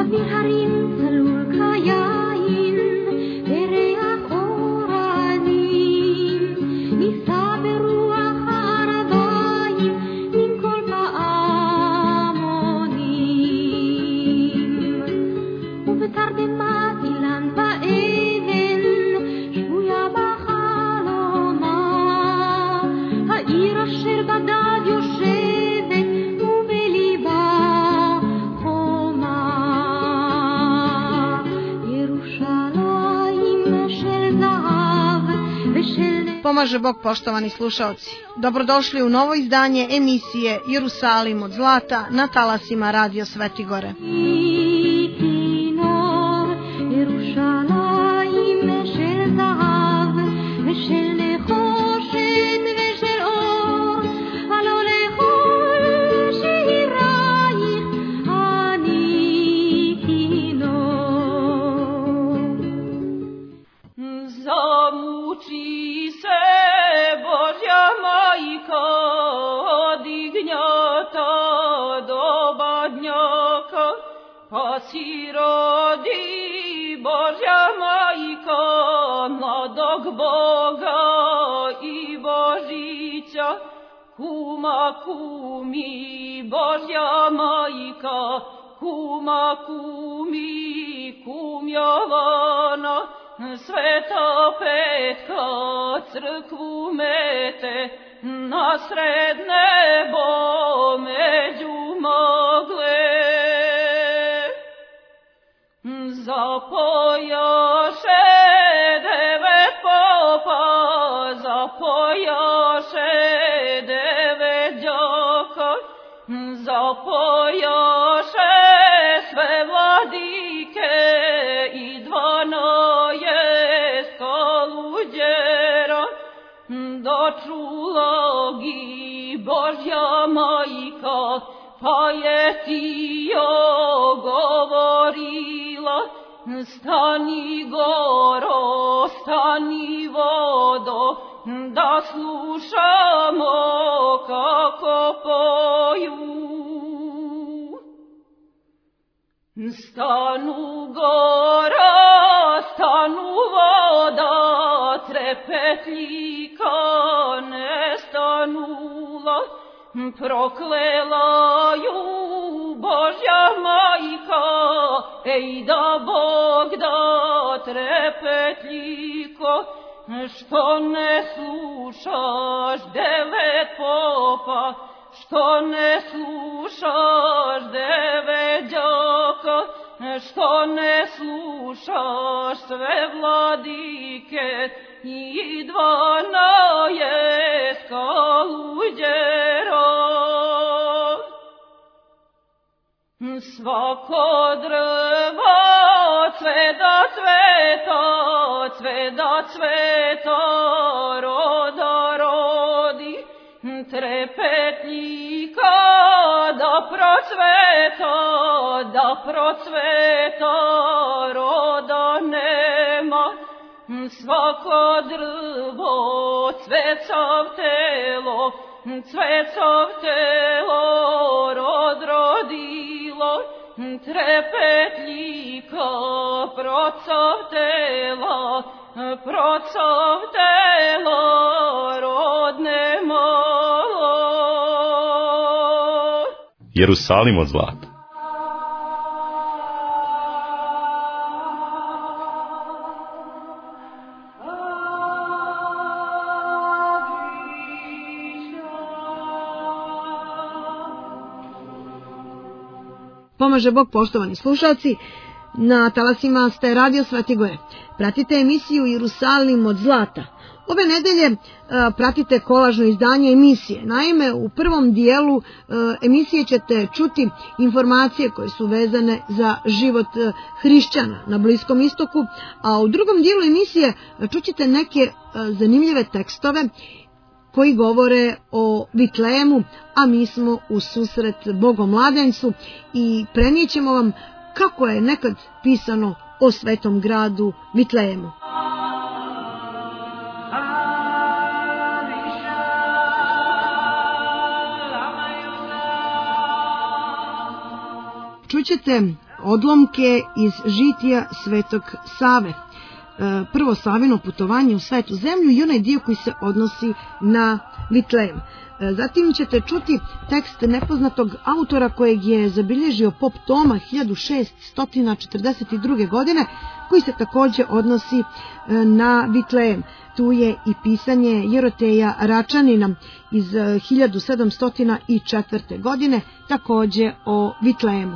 Pomaže Bog, poštovani slušaoci. Dobrodošli u novo izdanje emisije Jerusalim od zlata na talasima Radio Svetigore. Si rodi Božja majka, mladog Boga i Božića, kuma kumi Božja majka, kuma kumi kum Jovana, Sveta Petka crkvu mete, na sred nebo među magle. Zapojaše devet popa, zapojaše devet đaka, zapojaše sve vladike i 12 kaluđera, dočula gi Božja majka, pa je tijo govorila, stani goro, stani vodo, da slušamo kako poju. Stanu gora, stanu voda, trepetljika ne stanula, proklela ju Božja majka, ej da Bog da trepetljiko, što ne slušaš devet popa, što ne slušaš devet đaka, što ne slušaš sve vladike i 12 kaluđera. Svako drvo cveta cveta, cveta cveta, roda rodi, trepetljika da procveta, roda nema. Svako drvo cvecav telo, rod rodilo, trepetljika procav tela, rod nema. Jerusalim od zlata. Pomaže Bog, poštovani slušalci, na talasima ste Radio Svetigore. Pratite emisiju Jerusalim od zlata. Ove nedelje pratite kolažno izdanje emisije. Naime, u prvom dijelu emisije ćete čuti informacije koje su vezane za život hrišćana na Bliskom istoku, a u drugom dijelu emisije čućete neke zanimljive tekstove koji govore o Vitlejemu, a mi smo u susret Bogomladencu i prenijećemo vam kako je nekad pisano o svetom gradu Vitlejemu. Čućete odlomke iz žitija Svetog Save, prvo Savino putovanje u Svetu zemlju i onaj dio koji se odnosi na Vitlejem. Zatim ćete čuti tekst nepoznatog autora kojeg je zabilježio Pop Toma 1642. godine, koji se također odnosi na Vitlejem. Tu je i pisanje Jeroteja Račanina iz 1704. godine, također o Vitlejemu.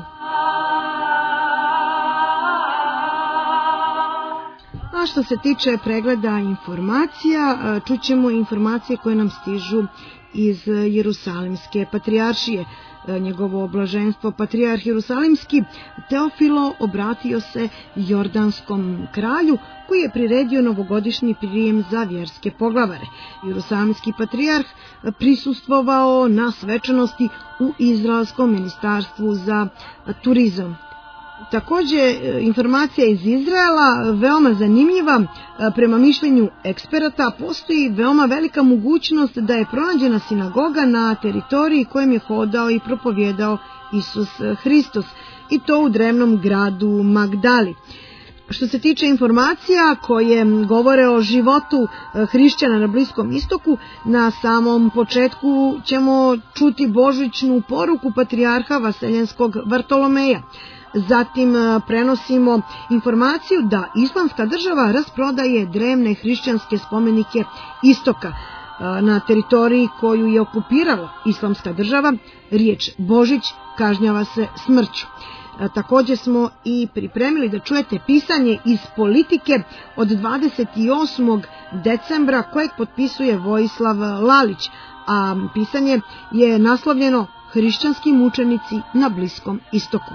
A što se tiče pregleda informacija, čućemo informacije koje nam stižu iz Jerusalimske patrijaršije. Njegovo oblaženstvo patrijarh Jerusalimski Teofilo obratio se jordanskom kralju koji je priredio novogodišnji prijem za vjerske poglavare. Jerusalimski patrijarh prisustvovao na svečanosti u Izraelskom ministarstvu za turizam. Također, informacija iz Izraela, veoma zanimljiva, prema mišljenju eksperata, postoji veoma velika mogućnost da je pronađena sinagoga na teritoriji kojem je hodao i propovjedao Isus Hristos, i to u drevnom gradu Magdali. Što se tiče informacija koje govore o životu hrišćana na Bliskom istoku, na samom početku ćemo čuti božićnu poruku patrijarha Vaseljenskog Vartolomeja. Zatim prenosimo informaciju da Islamska država rasprodaje drevne hrišćanske spomenike istoka. Na teritoriji koju je okupirala Islamska država, riječ Božić kažnjava se smrću. Također smo i pripremili da čujete pisanje iz Politike od 28. decembra kojeg potpisuje Vojislav Lalić, a pisanje je naslovljeno Hrišćanski mučenici na Bliskom istoku.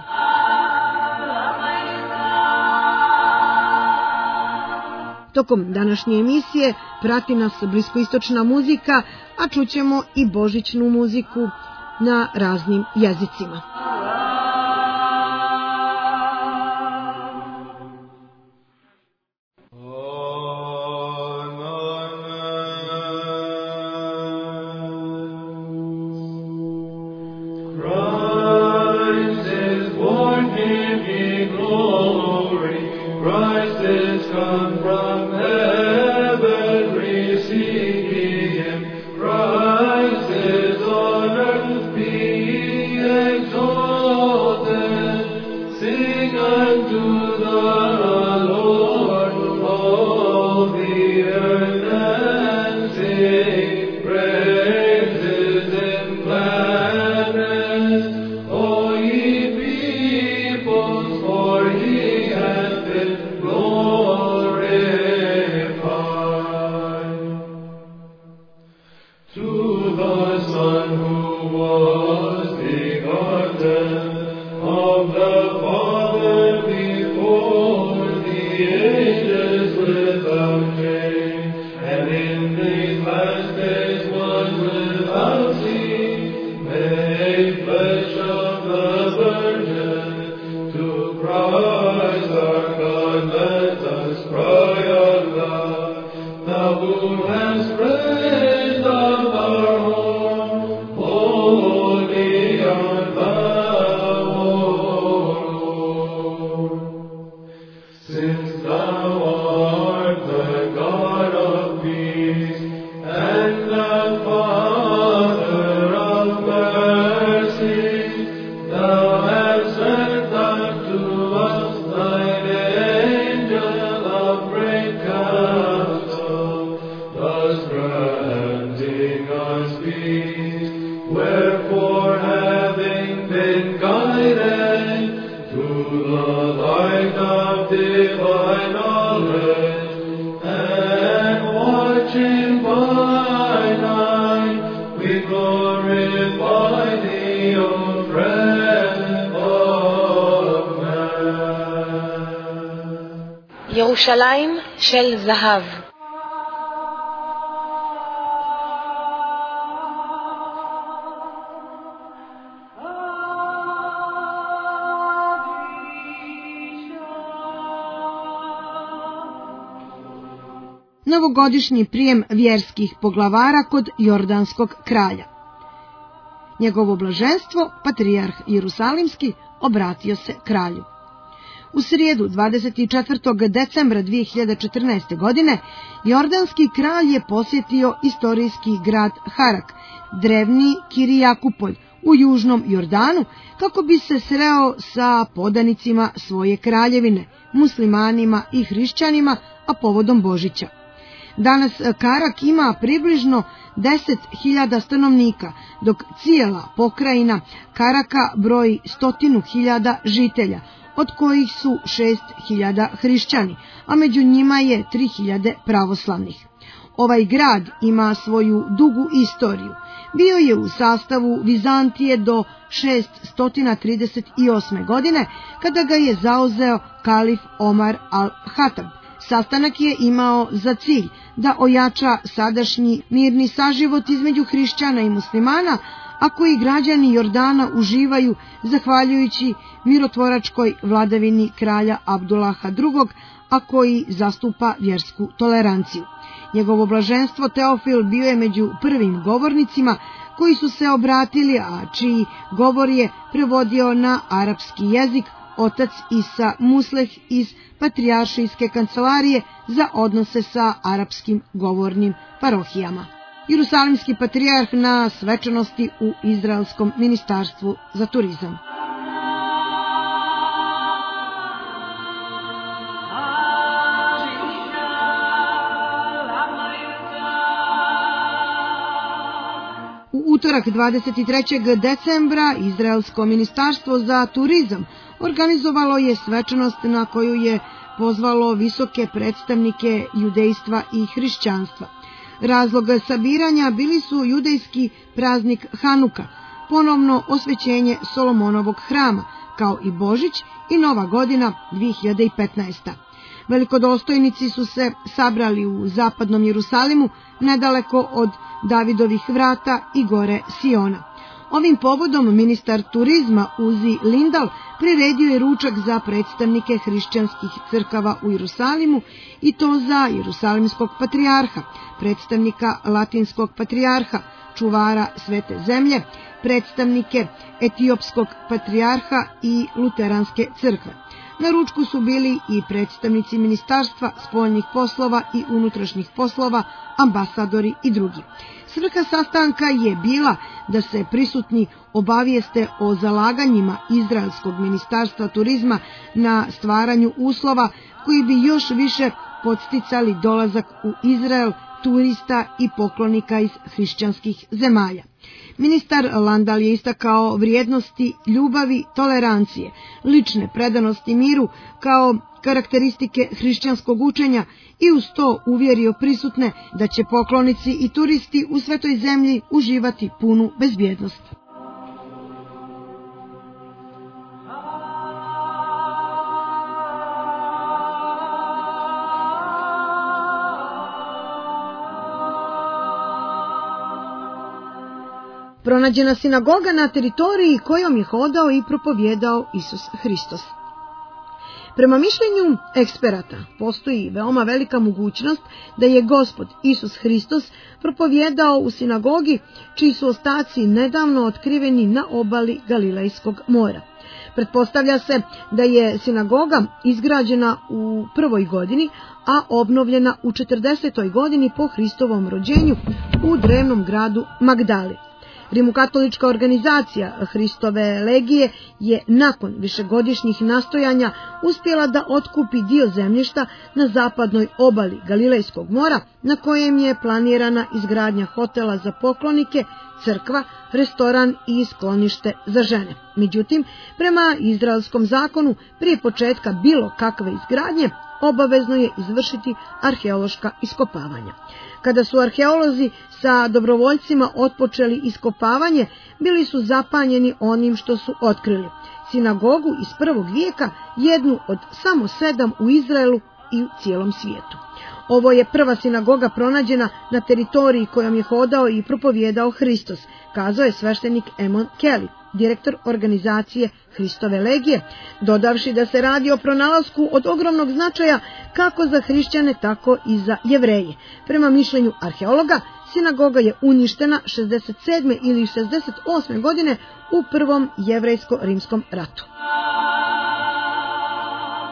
Tokom današnje emisije prati nas bliskoistočna muzika, a čućemo i božićnu muziku na raznim jezicima. ירושלים של זהב. Novogodišnji prijem vjerskih poglavara kod jordanskog kralja. Njegovo blaženstvo, patrijarh Jerusalimski, obratio se kralju. U srijedu 24. decembra 2014. godine jordanski kralj je posjetio istorijski grad Harak, drevni Kirijakupolj u južnom Jordanu, kako bi se sreo sa podanicima svoje kraljevine, muslimanima i hrišćanima, a povodom Božića. Danas Karak ima približno 10.000 stanovnika, dok cijela pokrajina Karaka broji 100.000 žitelja, od kojih su 6.000 hrišćani, a među njima je 3.000 pravoslavnih. Ovaj grad ima svoju dugu istoriju. Bio je u sastavu Vizantije do 638. godine, kada ga je zauzeo kalif Omar al-Hatab. Sastanak je imao za cilj da ojača sadašnji mirni saživot između hrišćana i muslimana, a koji građani Jordana uživaju zahvaljujući mirotvoračkoj vladavini kralja Abdullaha II, a koji zastupa vjersku toleranciju. Njegovo blaženstvo Teofil bio je među prvim govornicima koji su se obratili, a čiji govor je prevodio na arapski jezik otac Isa Musleh iz Patrijaršijske kancelarije za odnose sa arapskim govornim parohijama. Jerusalimski patrijarh na svečanosti u Izraelskom ministarstvu za turizam. U utorak 23. decembra Izraelsko ministarstvo za turizam organizovalo je svečanost na koju je pozvalo visoke predstavnike judejstva i hrišćanstva. Razlog sabiranja bili su judejski praznik Hanuka, ponovno osvećenje Solomonovog hrama, kao i Božić i Nova godina 2015. Velikodostojnici su se sabrali u zapadnom Jerusalimu, nedaleko od Davidovih vrata i gore Siona. Ovim povodom ministar turizma Uzi Lindal priredio je ručak za predstavnike hrišćanskih crkava u Jerusalimu, i to za Jerusalimskog patrijarha, predstavnika Latinskog patrijarha, čuvara Svete zemlje, predstavnike Etiopskog patrijarha i Luteranske crkve. Na ručku su bili i predstavnici Ministarstva spoljnih poslova i unutrašnjih poslova, ambasadori i drugi. Svrha sastanka je bila da se prisutni obavijeste o zalaganjima Izraelskog ministarstva turizma na stvaranju uslova koji bi još više podsticali dolazak u Izrael turista i poklonika iz hrišćanskih zemalja. Ministar Landal je istakao vrijednosti ljubavi, tolerancije, lične predanosti miru kao karakteristike hrišćanskog učenja i uz to uvjerio prisutne da će poklonici i turisti u svetoj zemlji uživati punu bezbjednost. Pronađena sinagoga na teritoriji kojom je hodao i propovjedao Isus Hristos. Prema mišljenju eksperata, postoji veoma velika mogućnost da je Gospod Isus Hristos propovjedao u sinagogi čiji su ostaci nedavno otkriveni na obali Galilejskog mora. Pretpostavlja se da je sinagoga izgrađena u 1. godini, a obnovljena u 40. godini po Hristovom rođenju u drevnom gradu Magdali. Rimokatolička organizacija Hristove legije je nakon višegodišnjih nastojanja uspjela da otkupi dio zemljišta na zapadnoj obali Galilejskog mora, na kojem je planirana izgradnja hotela za poklonike, crkva, restoran i sklonište za žene. Međutim, prema izraelskom zakonu, prije početka bilo kakve izgradnje, obavezno je izvršiti arheološka iskopavanja. Kada su arheolozi sa dobrovoljcima otpočeli iskopavanje, bili su zapanjeni onim što su otkrili. Sinagogu iz 1. vijeka, jednu od samo 7 u Izraelu i u cijelom svijetu. Ovo je prva sinagoga pronađena na teritoriji kojom je hodao i propovjedao Hristos, kazao je sveštenik Emon Kelly, direktor organizacije Hristove legije, dodavši da se radi o pronalasku od ogromnog značaja kako za hrišćane, tako i za Jevreje. Prema mišljenju arheologa, sinagoga je uništena 67. ili 68. godine u Prvom jevrejsko-rimskom ratu.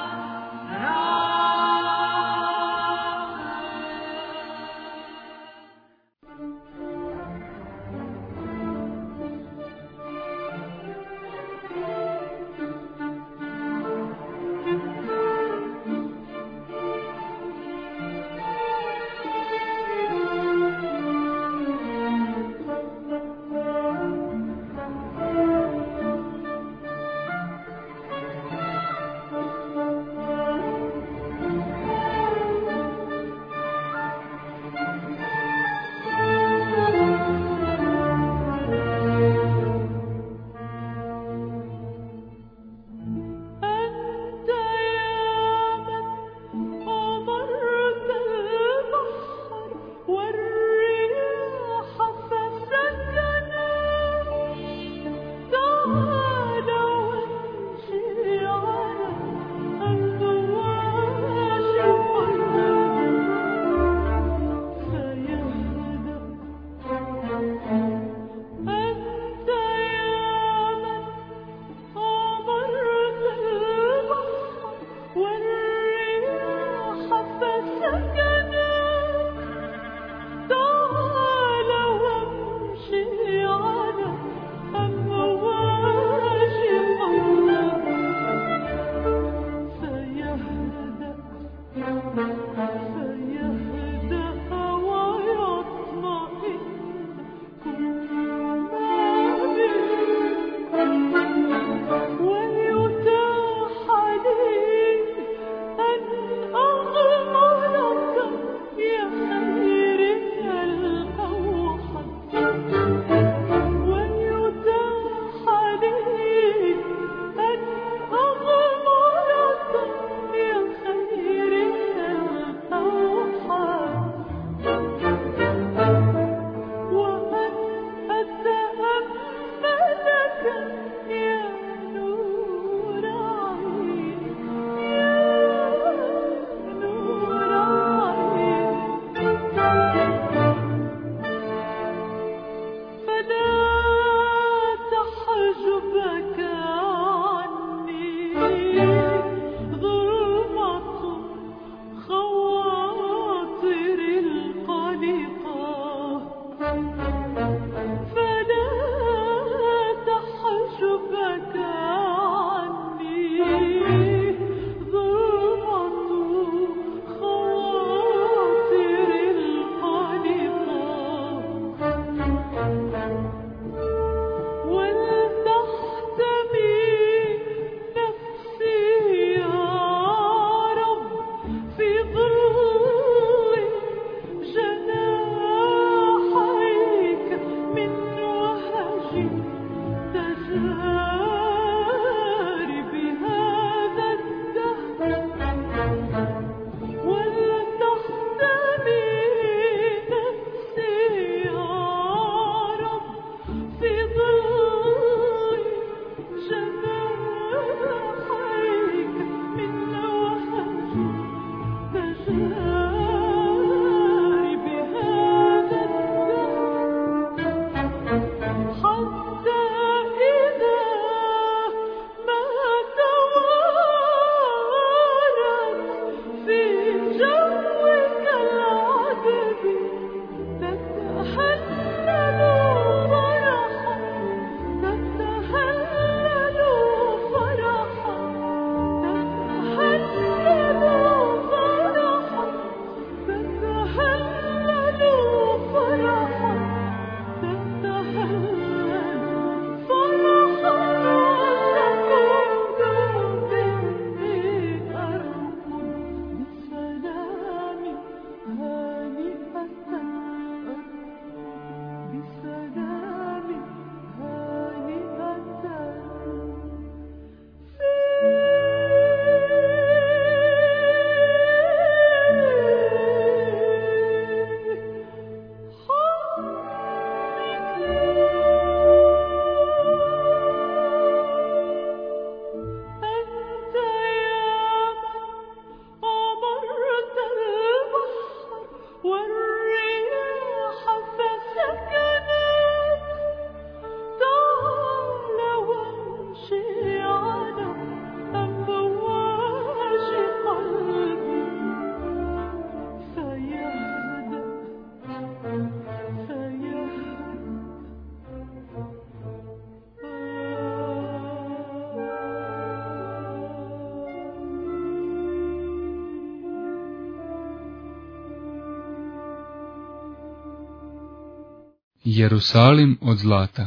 Jerusalim od zlata.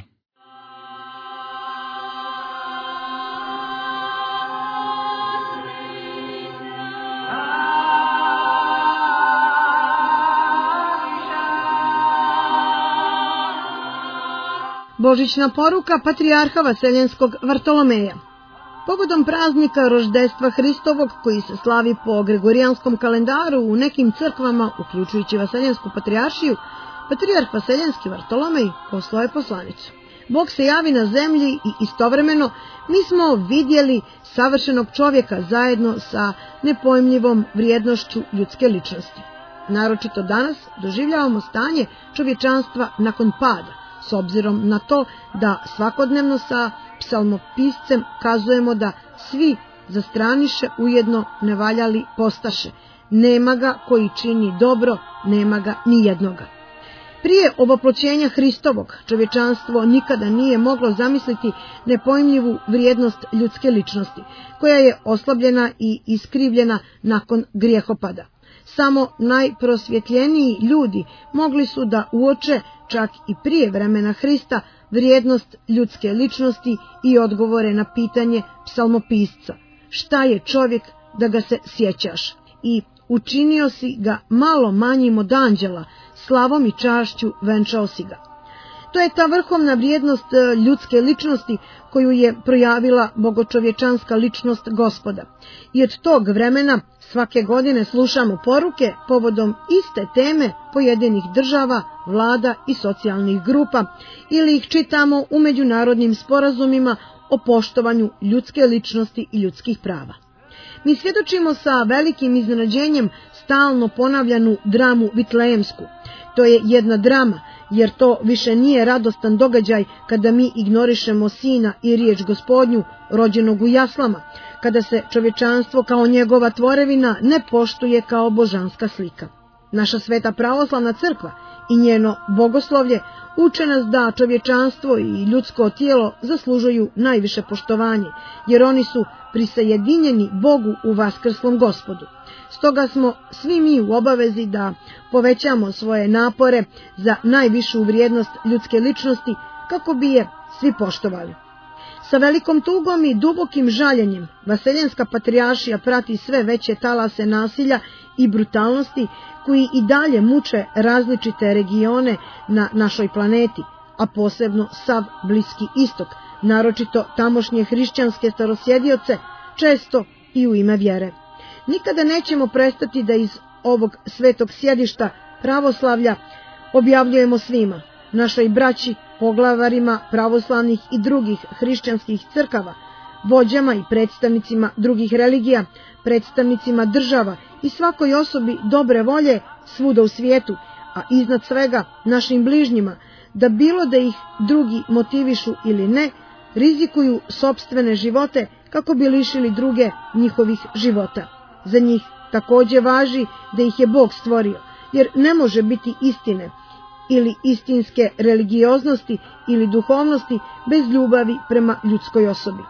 Božićna poruka patrijarha Vaseljenskog Vartolomeja. Povodom praznika roždestva Hristovog, koji se slavi po gregorijanskom kalendaru u nekim crkvama, uključujući Vaseljensku patrijaršiju, patrijarh Vaseljenski Vartolomej poslao je poslanicu. Bog se javi na zemlji i istovremeno mi smo vidjeli savršenog čovjeka zajedno sa nepojmljivom vrijednošću ljudske ličnosti. Naročito danas doživljavamo stanje čovječanstva nakon pada, s obzirom na to da svakodnevno sa psalmopiscem kazujemo da svi zastraniše ujedno nevaljali postaše. Nema ga koji čini dobro, nema ga ni jednoga. Prije ovoploćenja Hristovog čovječanstvo nikada nije moglo zamisliti nepojmljivu vrijednost ljudske ličnosti, koja je oslabljena i iskrivljena nakon grijehopada. Samo najprosvjetljeniji ljudi mogli su da uoče, čak i prije vremena Hrista, vrijednost ljudske ličnosti i odgovore na pitanje psalmopisca: šta je čovjek da ga se sjećaš? I učinio si ga malo manjim od anđela, slavom i čašću venčao si ga. To je ta vrhovna vrijednost ljudske ličnosti koju je projavila bogočovječanska ličnost Gospoda. I od tog vremena svake godine slušamo poruke povodom iste teme pojedinih država, vlada i socijalnih grupa, ili ih čitamo u međunarodnim sporazumima o poštovanju ljudske ličnosti i ljudskih prava. Mi svjedočimo sa velikim iznenađenjem stalno ponavljanu dramu Vitlejemsku. To je jedna drama, jer to više nije radostan događaj kada mi ignorišemo sina i riječ Gospodnju rođenog u jaslama, kada se čovječanstvo kao njegova tvorevina ne poštuje kao božanska slika. Naša sveta pravoslavna crkva i njeno bogoslovlje uče nas da čovječanstvo i ljudsko tijelo zaslužuju najviše poštovanje, jer oni su prisajedinjeni Bogu u vaskrslom Gospodu. Stoga smo svi mi u obavezi da povećamo svoje napore za najvišu vrijednost ljudske ličnosti, kako bi je svi poštovali. Sa velikom tugom i dubokim žaljenjem Vaseljenska patrijaršija prati sve veće talase nasilja i brutalnosti koji i dalje muče različite regione na našoj planeti, a posebno sav Bliski istok, naročito tamošnje hrišćanske starosjedioce, često i u ime vjere. Nikada nećemo prestati da iz ovog svetog sjedišta pravoslavlja objavljujemo svima, našoj braći, poglavarima pravoslavnih i drugih hrišćanskih crkava, vođama i predstavnicima drugih religija, predstavnicima država i svakoj osobi dobre volje svuda u svijetu, a iznad svega našim bližnjima, da bilo da ih drugi motivišu ili ne, rizikuju sopstvene živote kako bi lišili druge njihovih života. Za njih također važi da ih je Bog stvorio, jer ne može biti istine ili istinske religioznosti ili duhovnosti bez ljubavi prema ljudskoj osobi.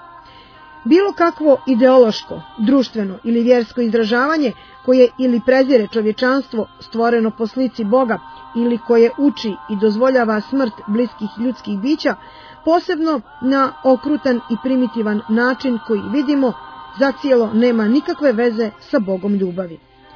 Bilo kakvo ideološko, društveno ili vjersko izražavanje koje ili prezire čovječanstvo stvoreno po slici Boga ili koje uči i dozvoljava smrt bliskih ljudskih bića, posebno na okrutan i primitivan način koji vidimo, zacijelo nema nikakve veze sa Bogom ljubavi.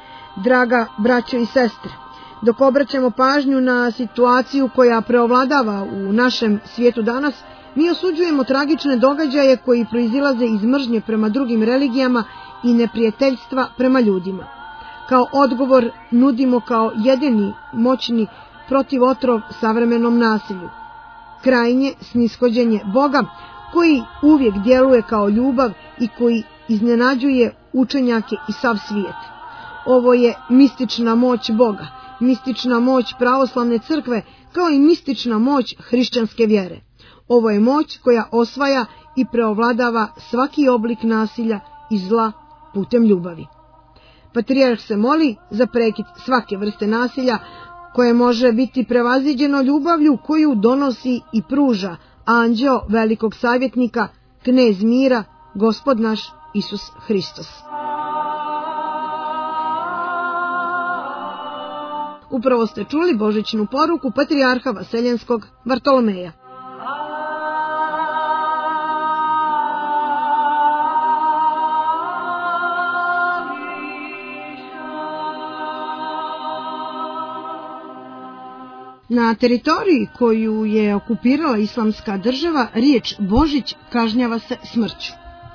Draga braćo i sestre, dok obraćamo pažnju na situaciju koja preovladava u našem svijetu danas, mi osuđujemo tragične događaje koji proizilaze iz mržnje prema drugim religijama i neprijateljstva prema ljudima. Kao odgovor nudimo kao jedini moćni protivotrov savremenom nasilju krajnje snishođenje Boga, koji uvijek djeluje kao ljubav i koji iznenađuje učenjake i sav svijet. Ovo je mistična moć Boga, mistična moć pravoslavne crkve, kao i mistična moć hrišćanske vjere. Ovo je moć koja osvaja i preovladava svaki oblik nasilja i zla putem ljubavi. Patrijarh se moli za prekid svake vrste nasilja koje može biti prevaziđeno ljubavlju koju donosi i pruža anđeo velikog savjetnika, knez mira, Gospod naš Isus Hristos. Upravo ste čuli božićnu poruku patrijarha Vaseljenskog Vartolomeja. Na teritoriji koju je okupirala islamska država, riječ Božić kažnjava se smrću.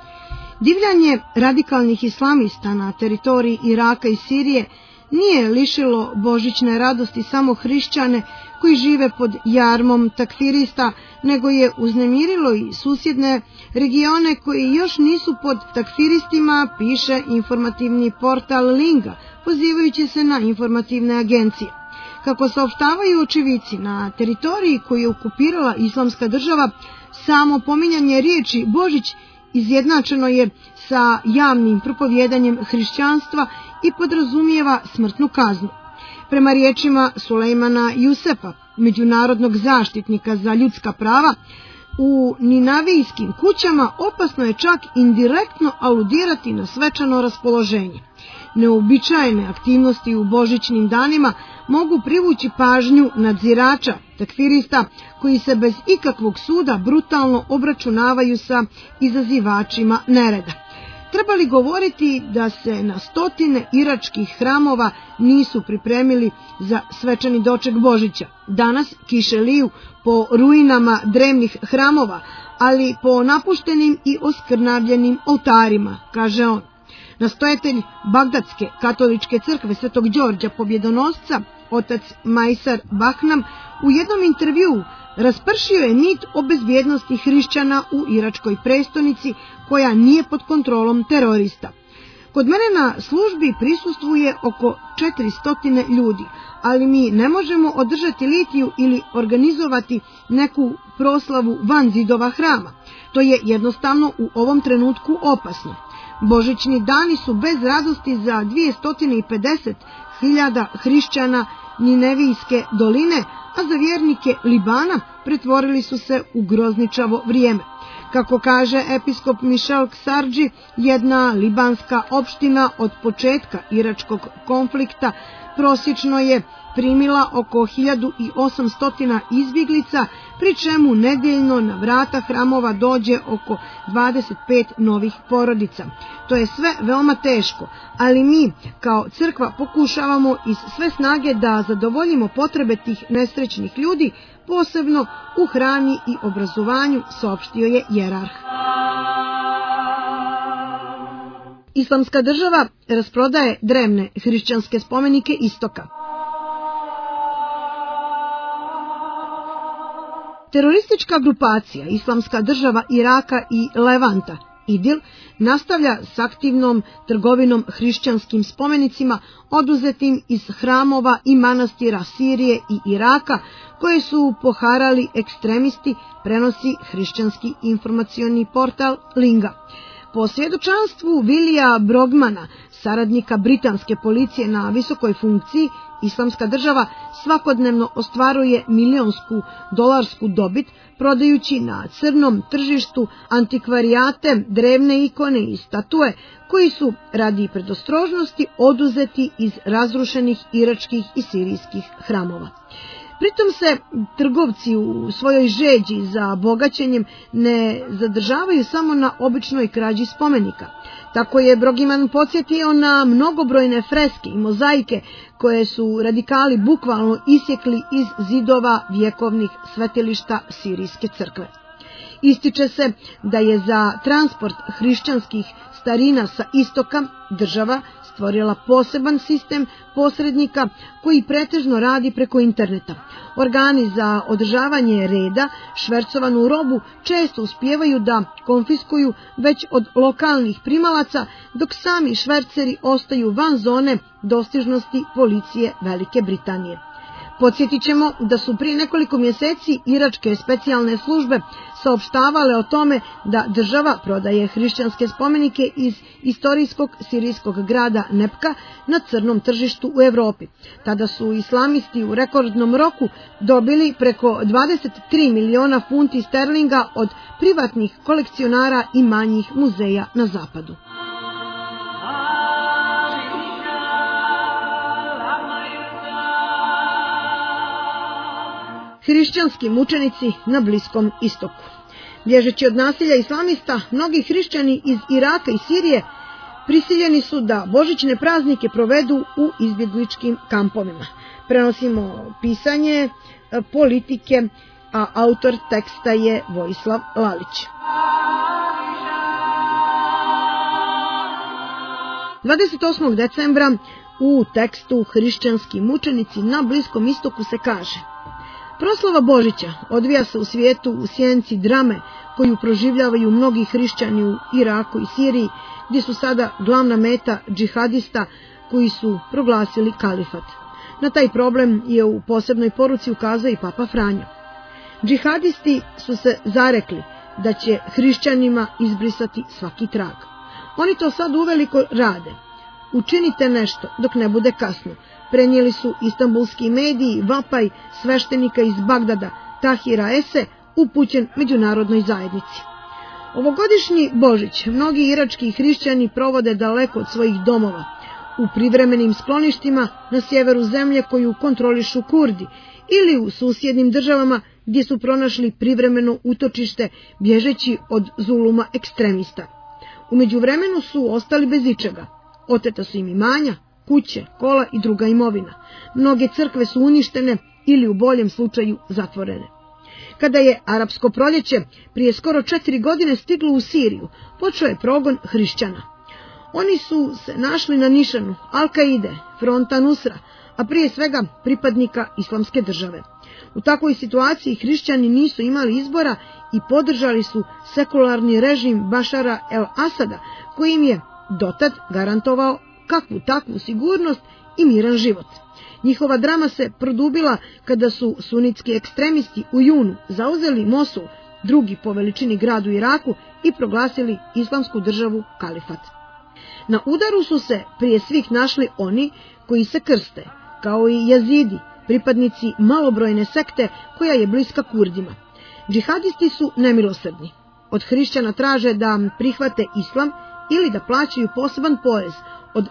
Divljanje radikalnih islamista na teritoriji Iraka i Sirije nije lišilo božićne radosti samo hrišćane koji žive pod jarmom takfirista, nego je uznemirilo i susjedne regione koji još nisu pod takfiristima, piše informativni portal Linga, pozivajući se na informativne agencije. Kako saopštavaju očivici, na teritoriji koju je okupirala islamska država, samo pominjanje riječi Božić izjednačeno je sa javnim propovjedanjem hrišćanstva i podrazumijeva smrtnu kaznu. Prema riječima Sulejmana Jusefa, međunarodnog zaštitnika za ljudska prava, u ninavijskim kućama opasno je čak indirektno aludirati na svečano raspoloženje. Neuobičajene aktivnosti u božićnim danima mogu privući pažnju nadzirača, takfirista, koji se bez ikakvog suda brutalno obračunavaju sa izazivačima nereda. Treba li govoriti da se na stotine iračkih hramova nisu pripremili za svečani doček Božića? Danas kiše liju po ruinama drevnih hramova, ali po napuštenim i oskrnavljenim oltarima, kaže on. Nastojatelj Bagdadske katoličke crkve Svetog Đorđa Pobjedonosca, otac Majsar Bahnam, u jednom intervjuu raspršio je mit o bezbjednosti hrišćana u iračkoj prestonici koja nije pod kontrolom terorista. Kod mene na službi prisustvuje oko 400 ljudi, ali mi ne možemo održati litiju ili organizovati neku proslavu van zidova hrama. To je jednostavno u ovom trenutku opasno. Božićni dani su bez radosti za 250.000 hrišćana Ninevijske doline, a za vjernike Libana pretvorili su se u grozničavo vrijeme. Kako kaže episkop Mišel Ksardži, jedna libanska opština od početka iračkog konflikta prosječno je primila oko 1800 izbjeglica, pri čemu nedeljno na vrata hramova dođe oko 25 novih porodica. To je sve veoma teško, ali mi kao crkva pokušavamo iz sve snage da zadovoljimo potrebe tih nesrećnih ljudi, posebno u hrani i obrazovanju, saopštio je jerarh. Islamska država rasprodaje drevne hrišćanske spomenike istoka. Teroristička grupacija Islamska država Iraka i Levanta, IDIL, nastavlja s aktivnom trgovinom hrišćanskim spomenicima oduzetim iz hramova i manastira Sirije i Iraka, koje su poharali ekstremisti, prenosi hrišćanski informacioni portal Linga. Po svjedočanstvu Willija Brogmana, saradnika britanske policije na visokoj funkciji, Islamska država svakodnevno ostvaruje milionsku dolarsku dobit prodajući na crnom tržištu antikvarijate, drevne ikone i statue koji su radi predostrožnosti oduzeti iz razrušenih iračkih i sirijskih hramova. Pritom se trgovci u svojoj žeđi za bogaćenjem ne zadržavaju samo na običnoj krađi spomenika. Tako je Brogiman podsjetio na mnogobrojne freske i mozaike koje su radikali bukvalno isjekli iz zidova vjekovnih svetilišta sirijske crkve. Ističe se da je za transport hrišćanskih starina sa istoka država stvorila poseban sistem posrednika koji pretežno radi preko interneta. Organi za održavanje reda švercovanu robu često uspijevaju da konfiskuju već od lokalnih primalaca, dok sami šverceri ostaju van zone dostižnosti policije Velike Britanije. Podsjetit ćemo da su prije nekoliko mjeseci iračke specijalne službe saopštavale o tome da država prodaje hrišćanske spomenike iz istorijskog sirijskog grada Nepka na crnom tržištu u Europi. Tada su islamisti u rekordnom roku dobili preko 23 miliona funti sterlinga od privatnih kolekcionara i manjih muzeja na zapadu. Hrišćanski mučenici na Bliskom istoku. Bježeći od nasilja islamista, mnogi hrišćani iz Iraka i Sirije prisiljeni su da božićne praznike provedu u izbjegličkim kampovima. Prenosimo pisanje Politike, a autor teksta je Vojislav Lalić. 28. decembra u tekstu Hrišćanski mučenici na Bliskom istoku se kaže: proslava Božića odvija se u svijetu u sjenci drame koju proživljavaju mnogi hrišćani u Iraku i Siriji, gdje su sada glavna meta džihadista koji su proglasili kalifat. Na taj problem je u posebnoj poruci ukazao i Papa Franjo. Džihadisti su se zarekli da će hrišćanima izbrisati svaki trag. Oni to sad uveliko rade. Učinite nešto dok ne bude kasno, prenijeli su istambulski mediji vapaj sveštenika iz Bagdada Tahira Ese upućen međunarodnoj zajednici. Ovogodišnji Božić mnogi irački hrišćani provode daleko od svojih domova, u privremenim skloništima na sjeveru zemlje koju kontrolišu Kurdi ili u susjednim državama gdje su pronašli privremeno utočište bježeći od zuluma ekstremista. U međuvremenu su ostali bez ičega. Oteta su im imanja, kuće, kola i druga imovina. Mnoge crkve su uništene ili u boljem slučaju zatvorene. Kada je arapsko proljeće prije skoro 4 godine stiglo u Siriju, počeo je progon hrišćana. Oni su se našli na nišanu Al-Kaide, fronta Nusra, a prije svega pripadnika Islamske države. U takvoj situaciji hrišćani nisu imali izbora i podržali su sekularni režim Bašara el-Asada, koji im je dotad garantovao kakvu takvu sigurnost i miran život. Njihova drama se produbila kada su sunitski ekstremisti u junu zauzeli Mosul, drugi po veličini grad u Iraku, i proglasili Islamsku državu kalifat. Na udaru su se prije svih našli oni koji se krste, kao i Jazidi, pripadnici malobrojne sekte koja je bliska Kurdima. Džihadisti su nemilosrdni. Od hrišćana traže da prihvate islam ili da plaćaju poseban porez od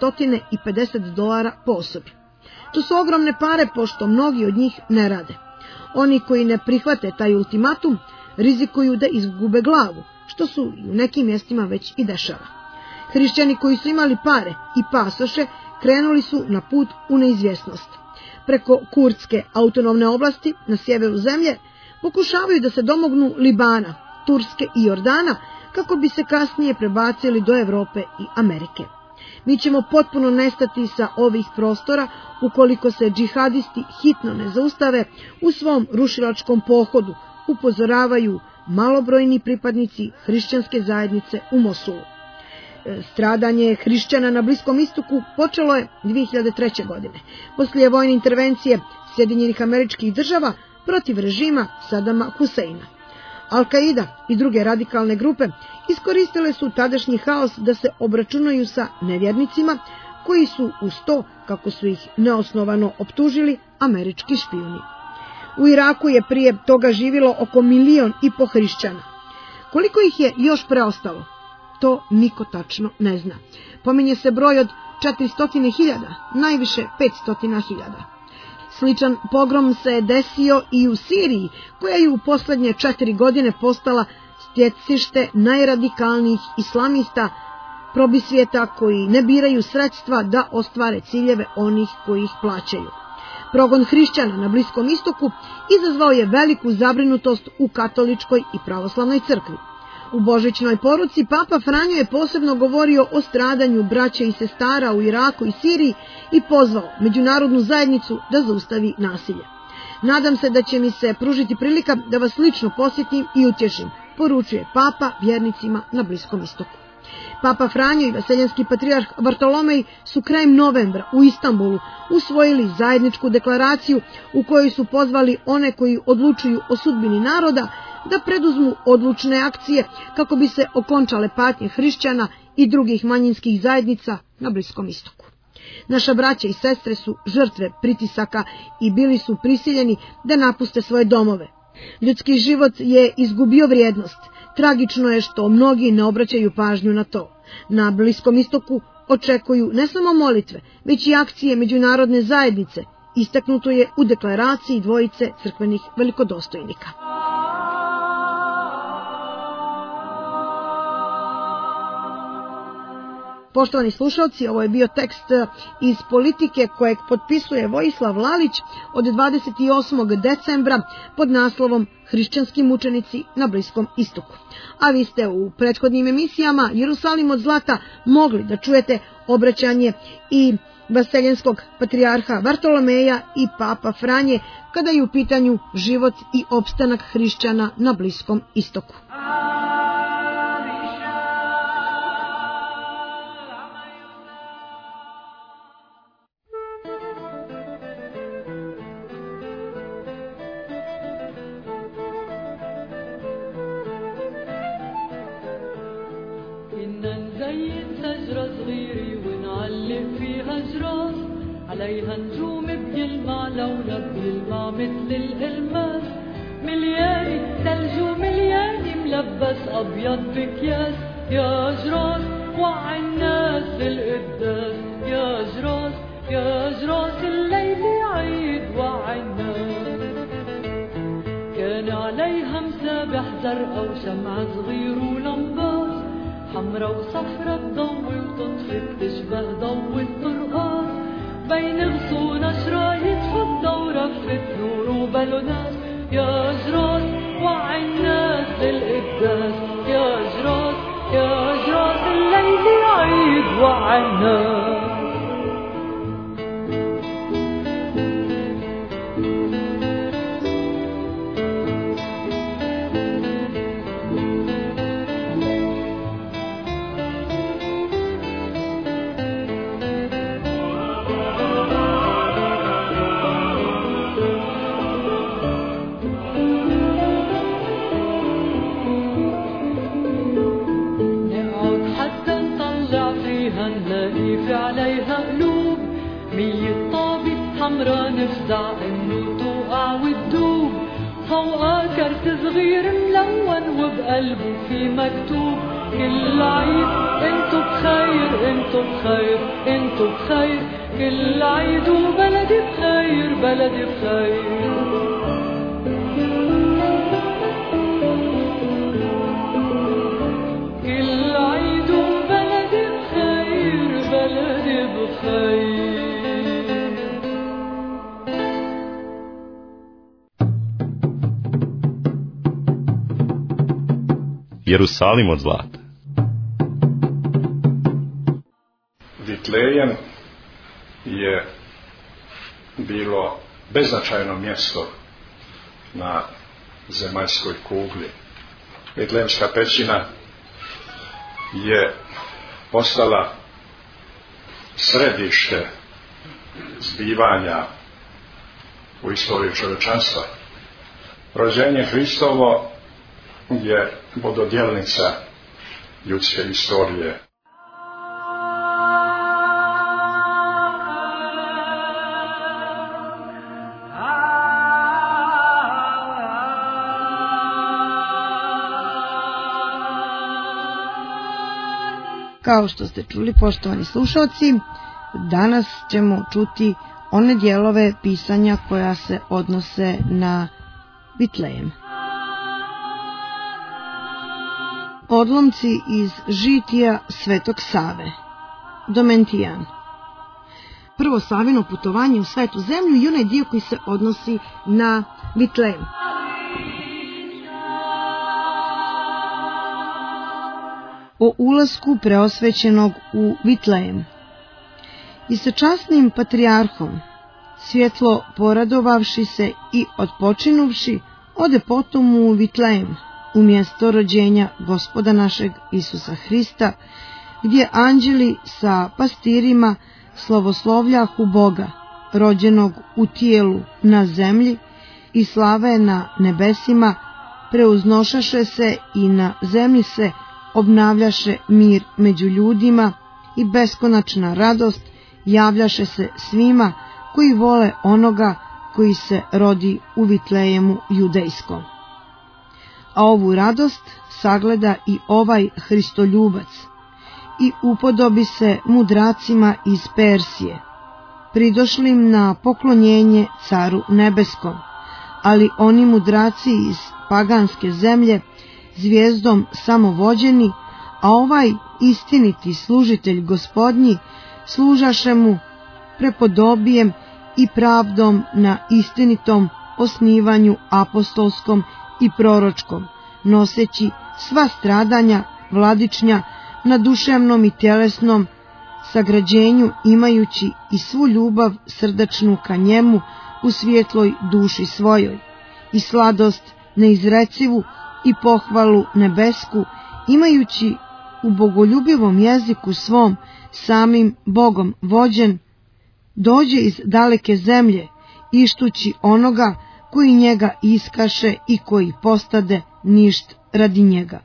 $250 po osobi. To su ogromne pare, pošto mnogi od njih ne rade. Oni koji ne prihvate taj ultimatum rizikuju da izgube glavu, što su u nekim mjestima već i dešava. Hrišćani koji su imali pare i pasoše krenuli su na put u neizvjesnost. Preko Kurdske autonomne oblasti na sjeveru zemlje pokušavaju da se domognu Libana, Turske i Jordana, kako bi se kasnije prebacili do Europe i Amerike. Mi ćemo potpuno nestati sa ovih prostora ukoliko se džihadisti hitno ne zaustave u svom rušilačkom pohodu, upozoravaju malobrojni pripadnici hrišćanske zajednice u Mosulu. Stradanje hrišćana na Bliskom istoku počelo je 2003. godine, poslije vojne intervencije Sjedinjenih Američkih Država protiv režima Sadama Huseina. Al-Kaida i druge radikalne grupe iskoristile su tadašnji haos da se obračunaju sa nevjernicima koji su uz to, kako su ih neosnovano optužili, američki špijuni. U Iraku je prije toga živjelo oko 1,5 miliona hrišćana. Koliko ih je još preostalo? To niko tačno ne zna. Pominje se broj od 400.000, najviše 500.000. Sličan pogrom se desio i u Siriji, koja je u posljednje 4 godine postala stjecište najradikalnijih islamista, probisvijeta koji ne biraju sredstva da ostvare ciljeve onih koji ih plaćaju. Progon hrišćana na Bliskom istoku izazvao je veliku zabrinutost u katoličkoj i pravoslavnoj crkvi. U božićnoj poruci Papa Franjo je posebno govorio o stradanju braće i sestara u Iraku i Siriji i pozvao međunarodnu zajednicu da zaustavi nasilje. Nadam se da će mi se pružiti prilika da vas lično posjetim i utješim, poručuje Papa vjernicima na Bliskom istoku. Papa Franjo i vaseljenski patrijarh Bartolomej su krajem novembra u Istanbulu usvojili zajedničku deklaraciju u kojoj su pozvali one koji odlučuju o sudbini naroda da preduzmu odlučne akcije kako bi se okončale patnje hrišćana i drugih manjinskih zajednica na Bliskom istoku. Naša braća i sestre su žrtve pritisaka i bili su prisiljeni da napuste svoje domove. Ljudski život je izgubio vrijednost. Tragično je što mnogi ne obraćaju pažnju na to. Na Bliskom istoku očekuju ne samo molitve, već i akcije međunarodne zajednice istaknuto je u deklaraciji dvojice crkvenih velikodostojnika. Poštovani slušalci, ovo je bio tekst iz Politike kojeg potpisuje Vojislav Lalić od 28. decembra pod naslovom Hrišćanski mučenici na Bliskom istoku. A vi ste u prethodnim emisijama Jerusalim od zlata mogli da čujete obraćanje i vaseljenskog patrijarha Vartolomeja i papa Franje kada je u pitanju život i opstanak hrišćana na Bliskom istoku. عليها نجوم بيلمع لولب بيلمع مثل الألماس ملياني ثلج وملياني ملبس أبيض بكياس يا جراس وعي الناس القداس يا جراس يا جراس الليل عيد وعي الناس كان عليها مسابح زرقا وشمع صغير ولمباس حمرا وصفرا تضوي وتطفي بتشبه ضوء الطرقاس بين غصون شرايط فضة ورفة نور وبالونات يا جراس وعي الناس للقداس يا جراس يا جراس الليل عيد وعي الناس عليها قلوب 100 طابة حمرا نفزع انه توقع وتدوب فوقها كرت صغير ملون وبقلبه في مكتوب كل عيد انتو بخير انتو بخير انتو بخير كل عيد وبلدي بخير بلدي بخير كل عيد وبلدي بخير بلدي بخير Jerusalim od zlata. Vitlejem je bilo beznačajno mjesto na zemaljskoj kugli. Vitlejemska pećina je postala središte zbivanja u istoriji čovječanstva. Rođenje Hristovo je vododjelnica ljudske istorije. Kao što ste čuli, poštovani slušalci, danas ćemo čuti one dijelove pisanja koja se odnose na Vitlejem. Odlomci iz žitija Svetog Save. Domentijan. Prvo Savino putovanje u Svetu zemlju i onaj dio koji se odnosi na Vitlejem. O ulasku preosvećenog u Vitlejem. I sa časnim patrijarhom, svjetlo poradovavši se i odpočinuvši, ode potom u Vitlejem, u mjesto rođenja Gospoda našeg Isusa Hrista, gdje anđeli sa pastirima slavoslovljahu Boga, rođenog u tijelu na zemlji, i slave na nebesima, preuznošaše se i na zemlji se obnavljaše mir među ljudima i beskonačna radost javljaše se svima koji vole onoga koji se rodi u Vitlejemu judejskom. A ovu radost sagleda i ovaj Hristoljubac i upodobi se mudracima iz Persije pridošlim na poklonjenje Caru nebeskom, ali oni mudraci iz paganske zemlje zvijezdom samovođeni, a ovaj istiniti služitelj Gospodnji služaše mu prepodobijem i pravdom na istinitom osnivanju apostolskom i proročkom, noseći sva stradanja vladičnja na duševnom i tjelesnom sagrađenju, imajući i svu ljubav srdačnu ka njemu u svijetloj duši svojoj, i sladost neizrecivu i pohvalu nebesku, imajući u bogoljubivom jeziku svom, samim Bogom vođen, dođe iz daleke zemlje, ištući onoga koji njega iskaše i koji postade ništ radi njega.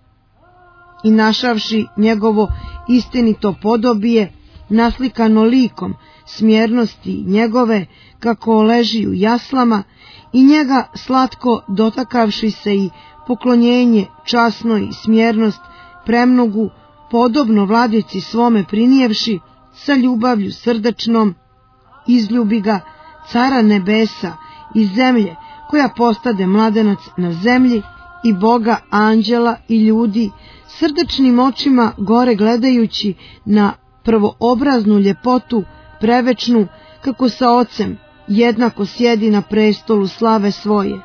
I našavši njegovo istinito podobije, naslikano likom smjernosti njegove, kako leži u jaslama, i njega slatko dotakavši se i poklonjenje časno i smjernost premnogu, podobno vladici svome prinijevši, sa ljubavlju srdačnom, izljubi ga cara nebesa i zemlje, koja postade mladenac na zemlji, i Boga, anđela i ljudi, srdačnim očima gore gledajući na prvoobraznu ljepotu prevečnu, kako sa ocem jednako sjedi na prestolu slave svoje.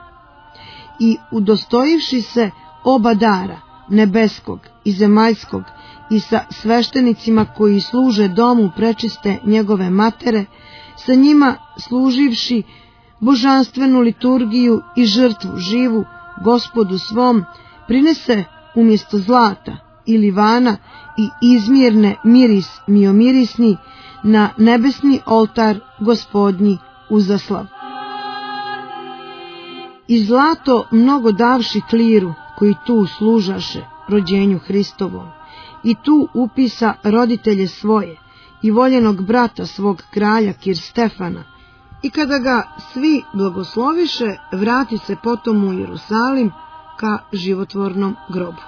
I udostojivši se oba dara, nebeskog i zemaljskog, i sa sveštenicima koji služe domu prečiste njegove matere, sa njima služivši božanstvenu liturgiju i žrtvu živu Gospodu svom, prinese umjesto zlata i livana i izmirne miris miomirisni na nebesni oltar Gospodnji uzaslav. I zlato mnogo davši kliru, koji tu služaše rođenju Hristovom, i tu upisa roditelje svoje i voljenog brata svog kralja Kir Stefana, i kada ga svi blagosloviše, vrati se potom u Jerusalim ka životvornom grobu.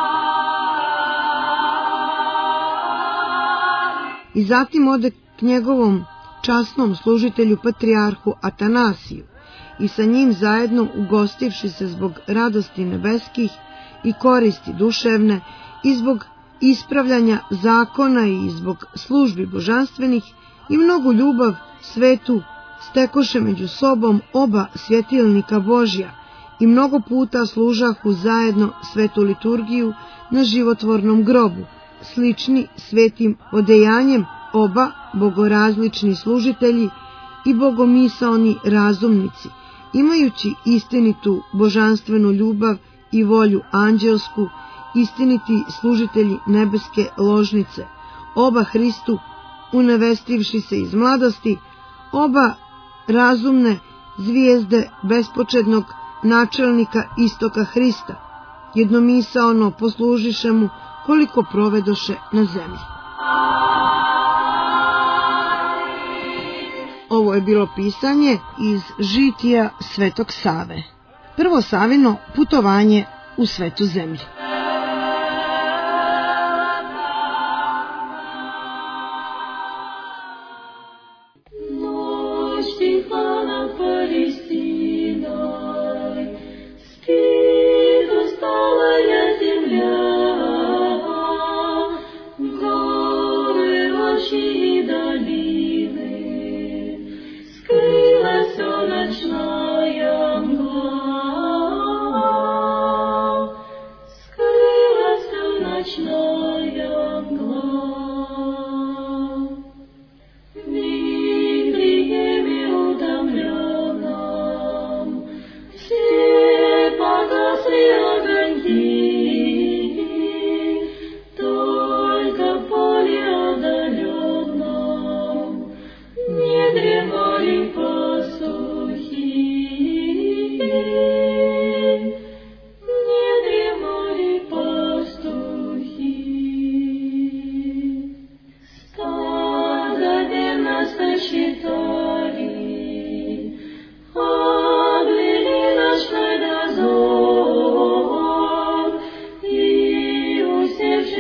I zatim ode k njegovom časnom služitelju patrijarhu Atanasiju, i sa njim zajedno ugostivši se zbog radosti nebeskih i koristi duševne, i zbog ispravljanja zakona i zbog službi božanstvenih, i mnogu ljubav svetu stekoše među sobom oba svjetilnika Božja, i mnogo puta služahu zajedno svetu liturgiju na životvornom grobu, slični svetim odejanjem oba bogorazlični služitelji i bogomisaoni razumnici, imajući istinitu božanstvenu ljubav i volju anđelsku, istiniti služitelji nebeske ložnice, oba Hristu unevestivši se iz mladosti, oba razumne zvijezde bespočetnog načelnika istoka Hrista, jednomisaono poslužiše mu koliko provedoše na zemlji. Ovo je bilo pisanje iz žitija Svetog Save. Prvo Savino putovanje u svetu zemlju.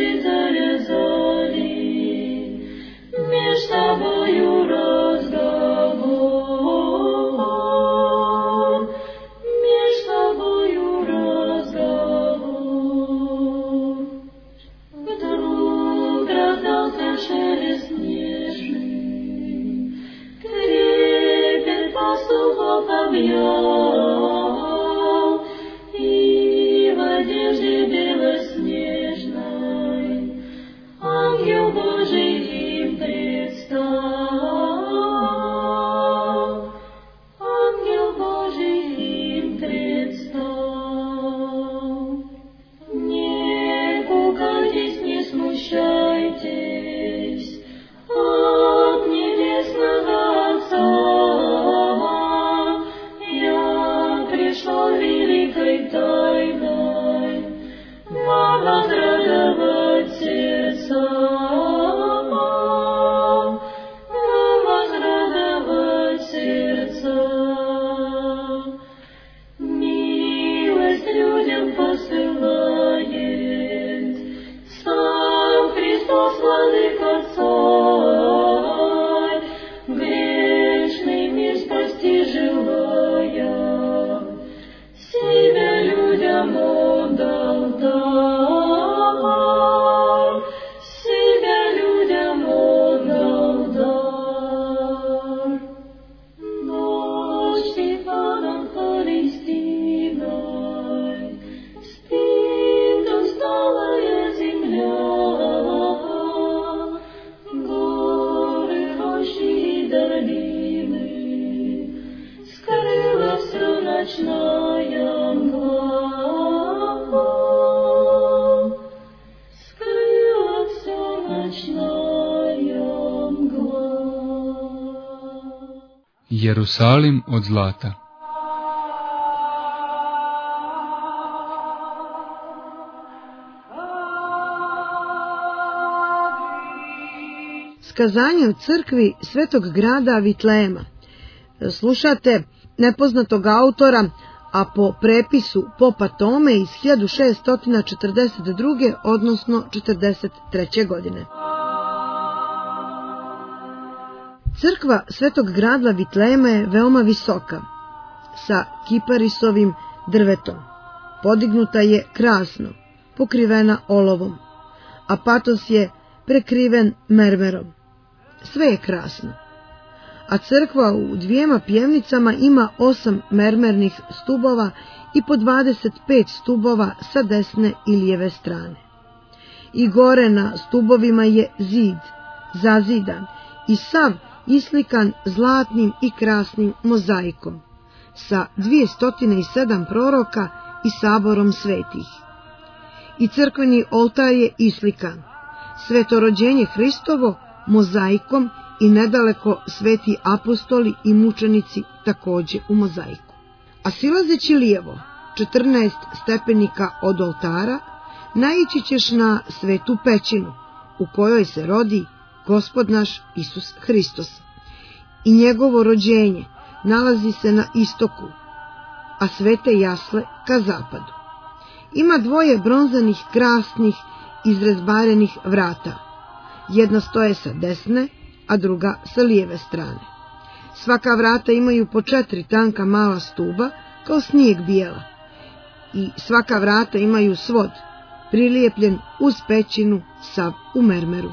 Тобою разговаривать. Jerusalim od zlata. Skazanje o crkvi Svetog grada Vitlejema. Slušate nepoznatog autora, a po prepisu Popa Tome iz 1642. odnosno 43. godine. Crkva Svetog grada Vitlejema je veoma visoka, sa kiparisovim drvetom. Podignuta je krasno, pokrivena olovom, a patos je prekriven mermerom. Sve je krasno. A crkva u dvijema pjevnicama ima 8 mermernih stubova i po 25 stubova sa desne i lijeve strane. I gore na stubovima je zid, zazidan i sav islikan zlatnim i krasnim mozaikom, sa 207 proroka i saborom svetih. I crkveni oltar je islikan, svetorođenje Hristovo mozaikom i nedaleko sveti apostoli i mučenici također u mozaiku. A silazeći lijevo, 14 stepenika od oltara, naići ćeš na svetu pećinu, u kojoj se rodi Gospod naš Isus Hristos. I njegovo rođenje nalazi se na istoku, a svete jasle ka zapadu. Ima 2 bronzanih krasnih izrezbarenih vrata. Jedna stoje sa desne, a druga sa lijeve strane. Svaka vrata imaju po 4 tanka mala stuba, kao snijeg bijela. I svaka vrata imaju svod, prilijepljen uz pećinu sav u mermeru.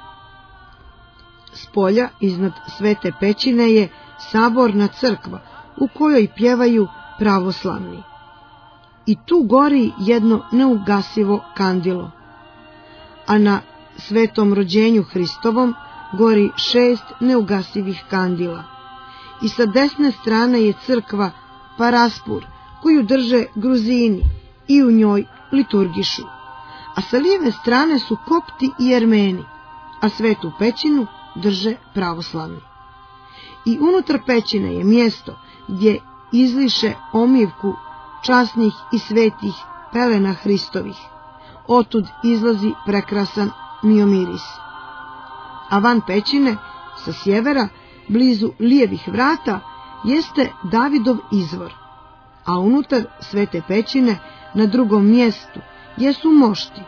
Spolja iznad svete pećine je saborna crkva, u kojoj pjevaju pravoslavni. I tu gori jedno neugasivo kandilo, a na svetom rođenju Hristovom gori 6 neugasivih kandila. I sa desne strane je crkva Paraspur, koju drže Gruzini i u njoj liturgišu. A sa lijeve strane su Kopti i Jermeni, a svetu pećinu drže pravoslavni. I unutar pećine je mjesto gdje izliše omivku časnih i svetih pelena Hristovih. Otud izlazi prekrasan miomiris. A van pećine, sa sjevera, blizu lijevih vrata, jeste Davidov izvor, a unutar svete pećine, na drugom mjestu, jesu mošti,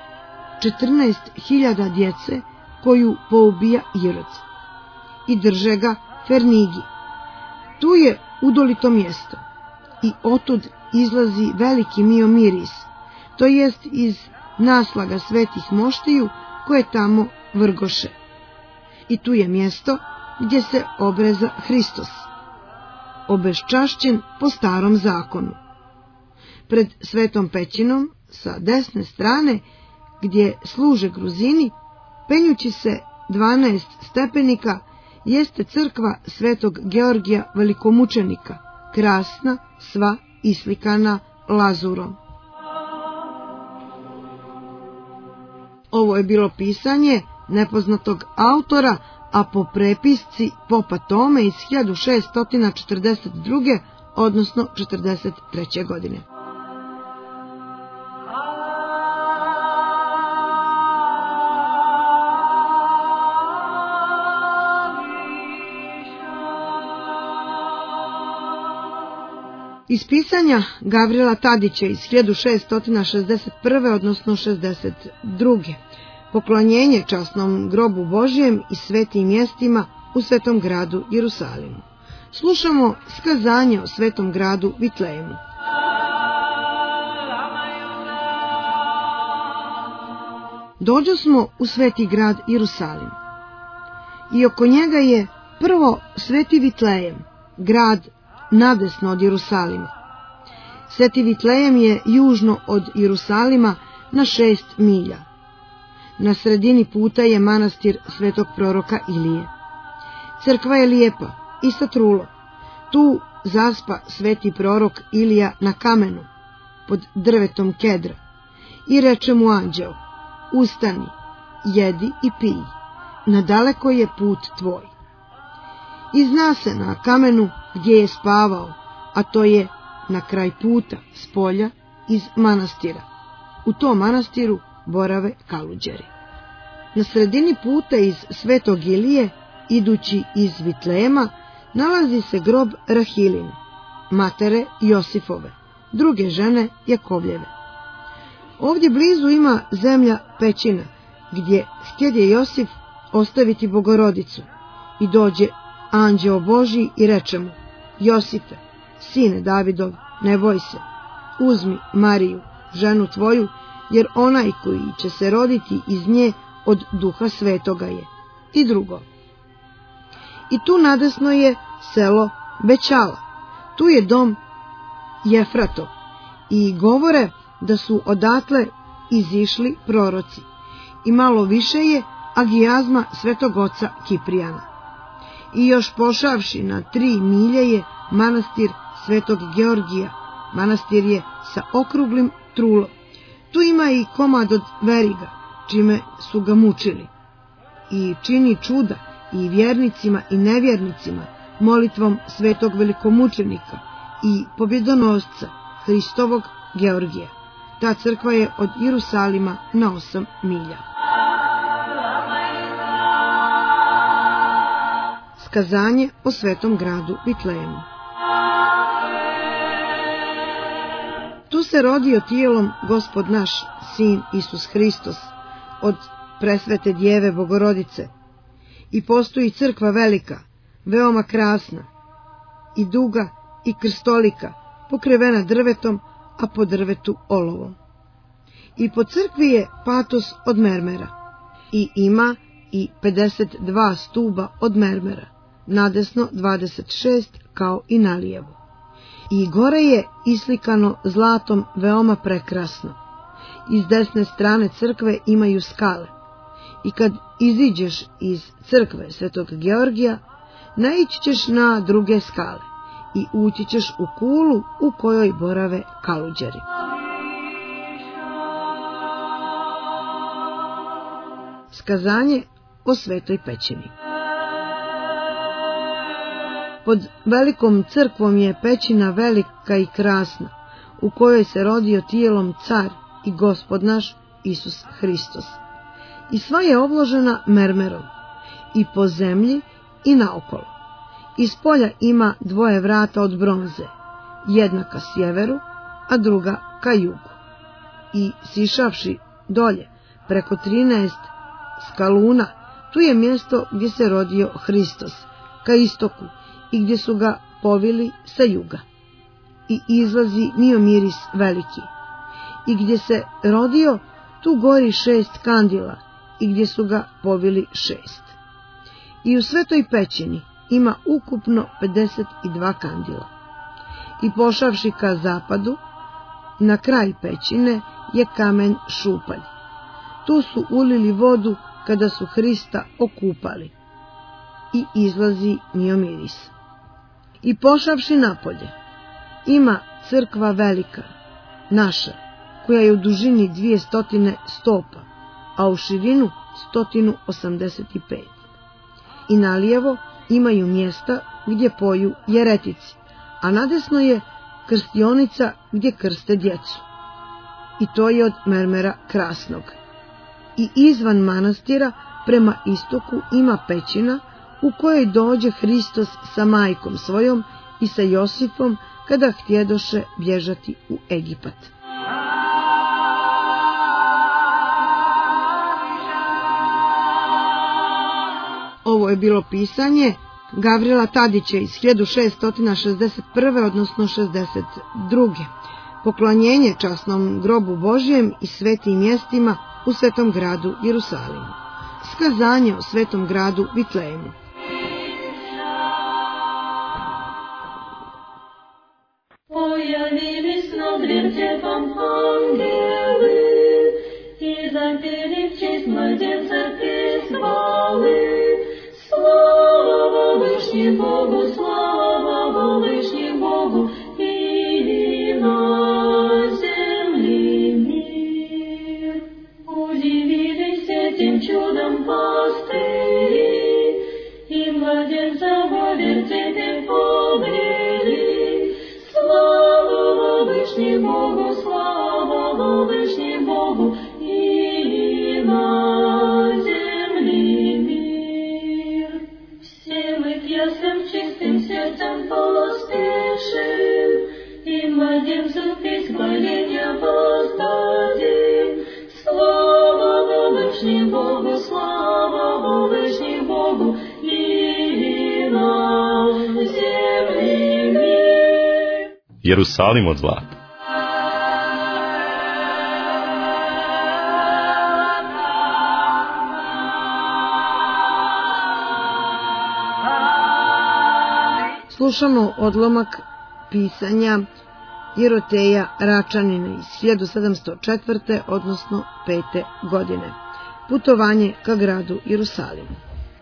14.000 djece koju poubija Irod. I drže ga Fernigi. Tu je udolito mjesto i otud izlazi veliki miomiris, to jest iz naslaga svetih moštiju koje tamo vrgoše. I tu je mjesto gdje se obreza Hristos. obeščašćen po starom zakonu. Pred svetom pećinom, sa desne strane, gdje služe Gruzini, penjući se 12 stepenika, jeste crkva svetog Georgija velikomučenika, krasna, sva islikana lazurom. Ovo je bilo pisanje nepoznatog autora, a po prepisci popa Tome iz 1642. odnosno 43. godine. Iz pisanja Gavrila Tadića iz 1661. odnosno 62. Poklonjenje časnom grobu Božjem i svetim mjestima u svetom gradu Jerusalimu. Slušamo skazanje o svetom gradu Vitlejemu. Dođosmo u sveti grad Jerusalim. I oko njega je prvo sveti Vitlejem, grad nadesno od Jerusalima. Sveti Vitlejem je južno od Jerusalima na 6 milja. Na sredini puta je manastir svetog proroka Ilije. Crkva je lijepa i sa trulom. Tu zaspa sveti prorok Ilija na kamenu, pod drvetom kedra, i reče mu anđeo: ustani, jedi i pij, nadaleko je put tvoj. I zna se na kamenu gdje je spavao, a to je na kraj puta s polja iz manastira. U tom manastiru borave kaluđeri. Na sredini puta iz svetog Ilije, idući iz Vitlejema, nalazi se grob Rahilin, matere Josifove, druge žene Jakovljeve. Ovdje blizu ima zemlja pećina, gdje htjede Josif ostaviti Bogorodicu, i dođe anđeo Božji i reče mu: Josife, sine Davidov, ne boj se, uzmi Mariju, ženu tvoju, jer onaj koji će se roditi iz nje od Duha Svetoga je. I drugo. I tu nadesno je selo Bećala, tu je dom Jefratov, i govore da su odatle izišli proroci, i malo više je agijazma svetog oca Kiprijana. I još pošavši na 3 milje je manastir svetog Georgija, manastir je sa okruglim trulom. Tu ima i komad od veriga, čime su ga mučili, i čini čuda i vjernicima i nevjernicima molitvom svetog velikomučenika i pobjedonosca Hristovog Georgija. Ta crkva je od Jerusalima na 8 milja. Skazanje o svetom gradu Vitlejemu. Tu se rodio tijelom Gospod naš, sin Isus Hristos, od presvete djeve Bogorodice, i postoji crkva velika, veoma krasna, i duga i krstolika, pokrivena drvetom, a po drvetu olovom. I po crkvi je patos od mermera, i ima i 52 stuba od mermera, nadesno 26 kao i nalijevo. I gore je islikano zlatom veoma prekrasno. Iz desne strane crkve imaju skale, i kad iziđeš iz crkve svetog Georgija, naići ćeš na druge skale i ući ćeš u kulu u kojoj borave kaluđeri. Skazanje o svetoj pećini. Pod velikom crkvom je pećina velika i krasna, u kojoj se rodio tijelom car i Gospod naš Isus Hristos. I sva je obložena mermerom, i po zemlji i naokolo. Iz polja ima 2 vrata od bronze, jedna ka sjeveru, a druga ka jugu. I sišavši dolje preko 13 skaluna, tu je mjesto gdje se rodio Hristos, ka istoku, i gdje su ga povili sa juga. I izlazi miomiris veliki. I gdje se rodio, tu gori 6 kandila, i gdje su ga povili 6. I u svetoj pećini ima ukupno 52 kandila. I pošavši ka zapadu, na kraj pećine je kamen šupalj. Tu su ulili vodu kada su Hrista okupali i izlazi miomiris. I pošavši napolje, ima crkva velika, naša, koja je u dužini 200 stopa, a u širinu 185. I nalijevo imaju mjesta gdje poju jeretici, a nadesno je krstionica gdje krste djecu. I to je od mermera krasnog. I izvan manastira prema istoku ima pećina u kojoj dođe Hristos sa majkom svojom i sa Josipom kada htjedoše bježati u Egipat. Ovo je bilo pisanje Gavrila Tadića iz 1661. odnosno 62. Poklanjenje časnom grobu Božjem i svetim mjestima u svetom gradu Jerusalimu. Skazanje o svetom gradu Vitlejemu. Pojawiły na drzewce wam angiely i zapeli w cześć młodzieńca chwały. Слава Вышнему Богу, слава Вышнему Богу, и на земле мир. Удивились этим чудом пастыри, и младенца во вертепе погрели. Слава Вышнему Богу, слава Вышнему Богу, и на земле мир. Ясным чистым сердцем поспешим, и младенцу избавления воздадим. Слава Вышнему Богу, слава Вышнему Богу, и на земле мир. Jerusalim od zlata. Slušamo odlomak pisanja Jeroteja Račanina iz 1704. odnosno 5. godine. Putovanje ka gradu Jerusalimu.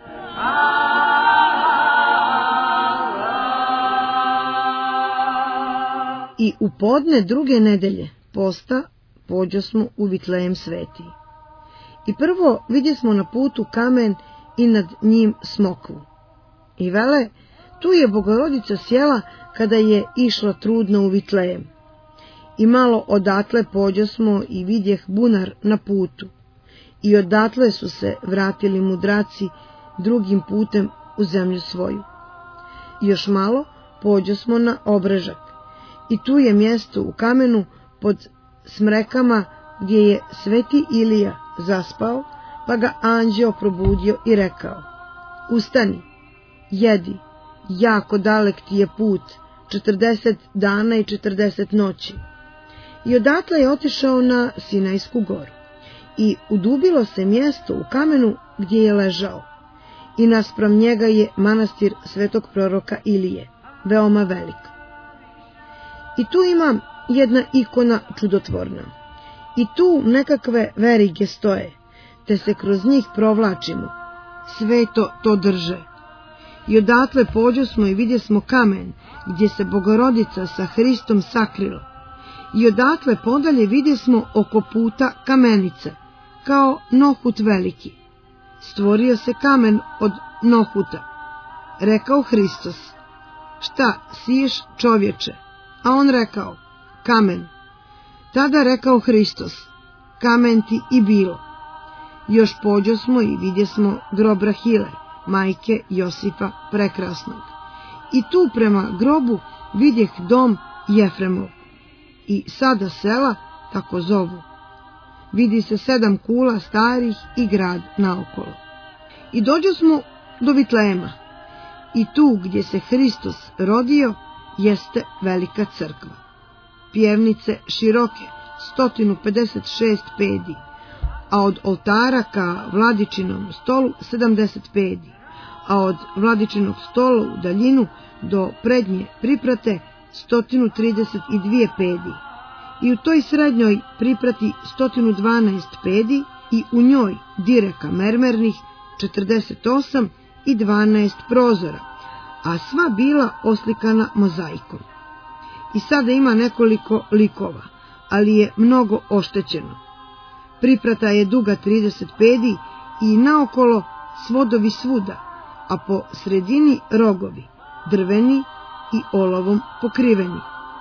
I u podne druge nedelje posta pođosmo u Vitlejem sveti. I prvo vidjesmo na putu kamen i nad njim smokvu. I vele, tu je Bogorodica sjela kada je išla trudna u Vitlejem. I malo odatle pođosmo i vidjeh bunar na putu. I odatle su se vratili mudraci drugim putem u zemlju svoju. I još malo pođosmo na Obrežak. I tu je mjesto u kamenu pod smrekama gdje je sveti Ilija zaspao, pa ga anđeo probudio i rekao: Ustani, jedi, jako dalek ti je put, 40 dana i 40 noći. I odatle je otišao na Sinajsku goru. I udubilo se mjesto u kamenu gdje je ležao. I naspram njega je manastir svetog proroka Ilije, veoma velik. I tu ima jedna ikona čudotvorna. I tu nekakve verige stoje, te se kroz njih provlačimo. Sveto to drže. I odatle pođosmo i vidjesmo kamen, gdje se Bogorodica sa Hristom sakrila. I odatle podalje vidjesmo oko puta kamenice, kao nohut veliki. Stvorio se kamen od nohuta. Rekao Hristos: Šta siješ, čovječe? A on rekao: Kamen. Tada rekao Hristos: Kamen ti i bilo. Još pođosmo i vidjesmo grob Rahile, majke Josipa prekrasnog. I tu prema grobu vidjeh dom Jefremov. I sada sela tako zovu. Vidi se 7 kula starih i grad naokolo. I dođosmo do Vitlejema. I tu gdje se Hristos rodio jeste velika crkva. Pjevnice široke 156 pedi, a od oltara ka Vladičinom stolu 70 pedi, a od Vladičinog stola u daljinu do prednje priprate 132 pedi. I u toj srednjoj priprati 112 pedi i u njoj direka mermernih 48 i 12 prozora, a sva bila oslikana mozaikom. I sada ima nekoliko likova, ali je mnogo oštećeno. Priprata je duga 30 pedi i naokolo svodovi svuda, a po sredini rogovi, drveni i olovom pokriveni.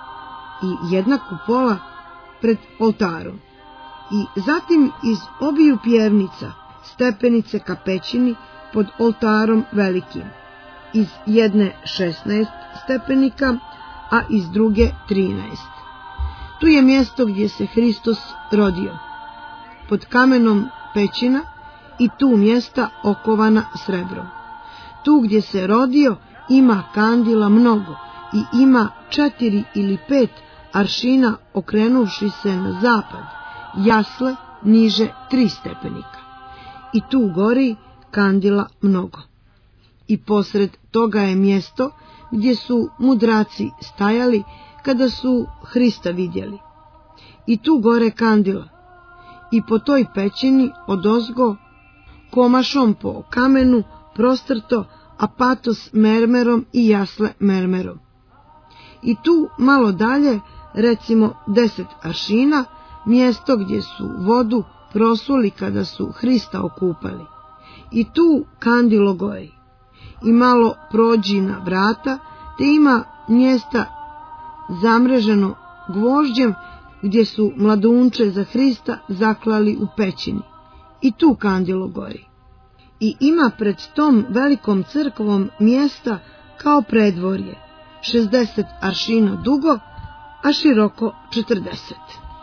I jedna kupola pred oltarom. I zatim iz obiju pjevnica stepenice ka pećini pod oltarom velikim. Iz jedne 16 stepenika, a iz druge 13. Tu je mjesto gdje se Hristos rodio. Pod kamenom pećina i tu mjesta okovana srebrom. Tu gdje se rodio ima kandila mnogo i ima 4 ili 5 aršina okrenuvši se na zapad, jasle niže 3 stepenika. I tu gori kandila mnogo. I posred toga je mjesto gdje su mudraci stajali kada su Hrista vidjeli. I tu gore kandila. I po toj pećini odozgo komašom po kamenu prostrto apatos mermerom i jasle mermerom. I tu malo dalje, recimo 10 aršina, mjesto gdje su vodu prosuli kada su Hrista okupali. I tu kandilo gori. I malo prođi na vrata, te ima mjesta zamreženo gvožđem gdje su mladunče za Hrista zaklali u pećini. I tu kandilo gori. I ima pred tom velikom crkvom mjesta kao predvorje, 60 aršina dugo, a široko 40.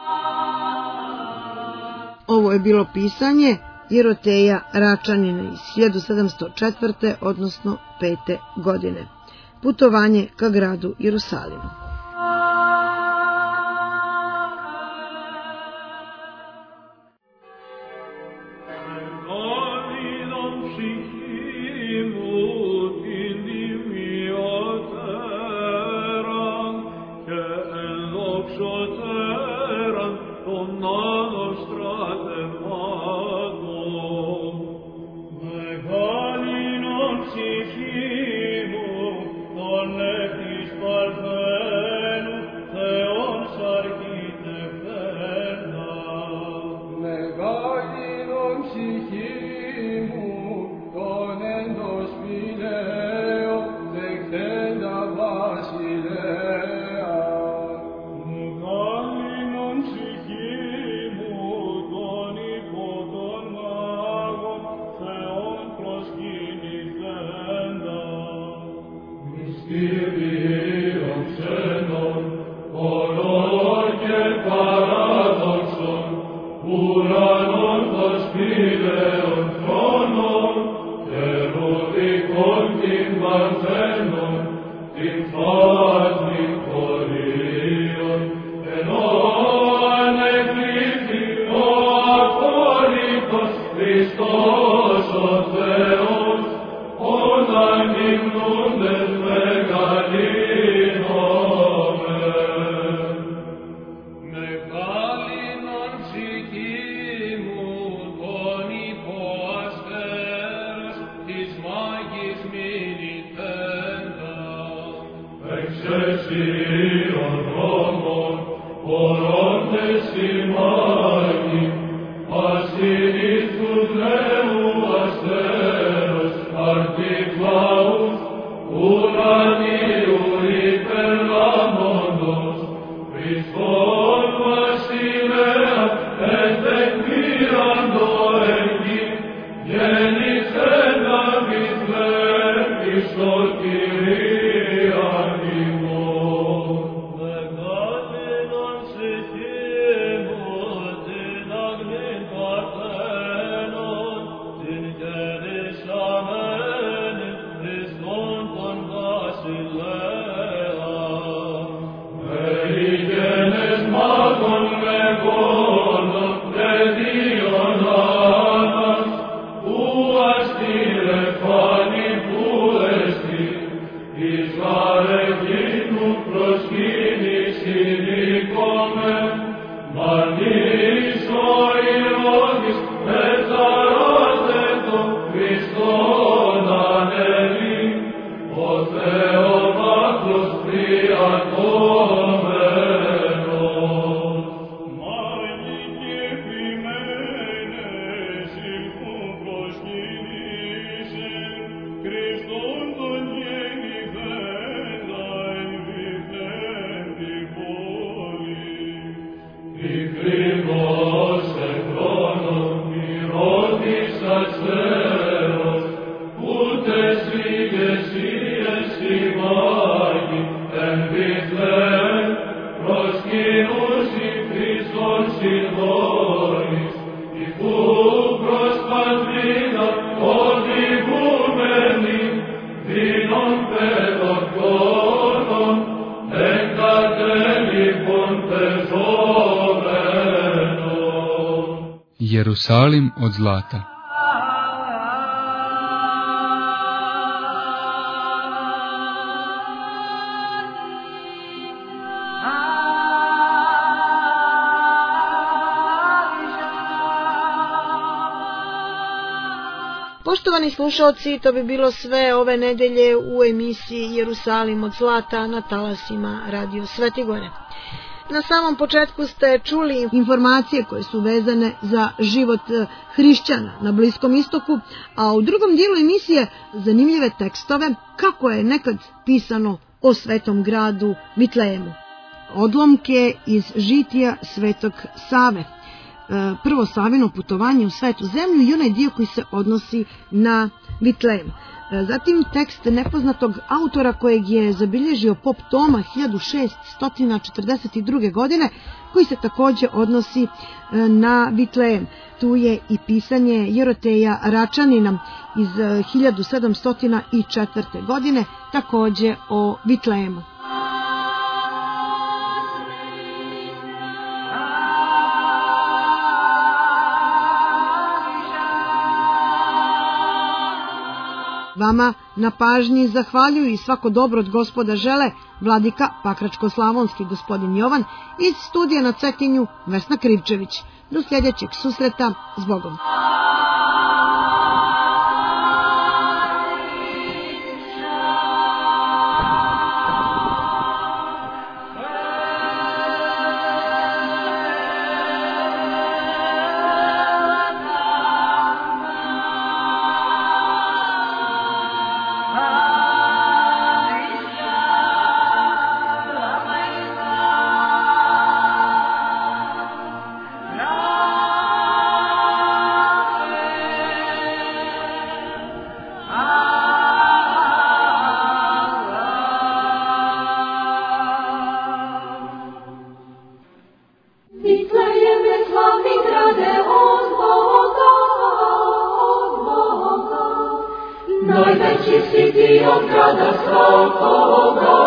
Ovo je bilo pisanje Jeroteja Račanina iz 1704. odnosno 5. godine. Putovanje ka gradu Jerusalimu. Stile fani Jerusalim od zlata. Poštovani slušalci, to bi bilo sve ove nedelje u emisiji Jerusalim od zlata na talasima Radio Svetigore. Na samom početku ste čuli informacije koje su vezane za život hrišćana na Bliskom istoku, a u drugom dijelu emisije zanimljive tekstove kako je nekad pisano o svetom gradu Vitlejemu. Odlomke iz žitija Svetog Save. Prvo Savino putovanje u svetu zemlju i onaj dio koji se odnosi na Vitlejem. Zatim tekst nepoznatog autora kojeg je zabilježio pop Toma 1642. godine, koji se također odnosi na Vitlejem. Tu je i pisanje Jeroteja Račanina iz 1704. godine, također o Vitlejemu. Vama na pažnji zahvaljuju i svako dobro od Gospoda žele vladika Pakračko-slavonski gospodin Jovan, iz studija na Cetinju Vesna Krivčević. Do sljedećeg susreta, s Bogom. Najveći si ti od grada svakoga,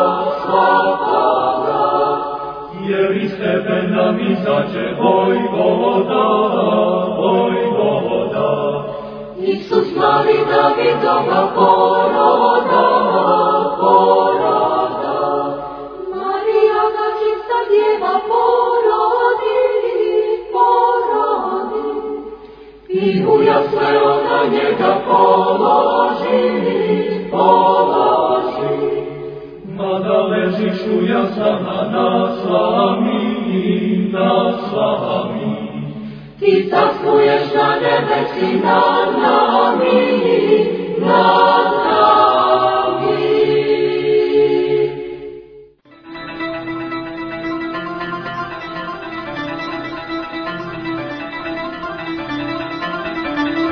jer iz tebe nam izađe vojvoda. Isus mali Davidova poroda. Marija ga čista djeva porodi. I uja sve ona njega položi. Mada ležiš uja sama na slami, ti carskuješ na nebesi nad nami.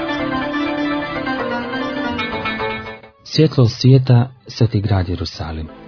Svjetlo svijeta, sveti grad Jerusalim.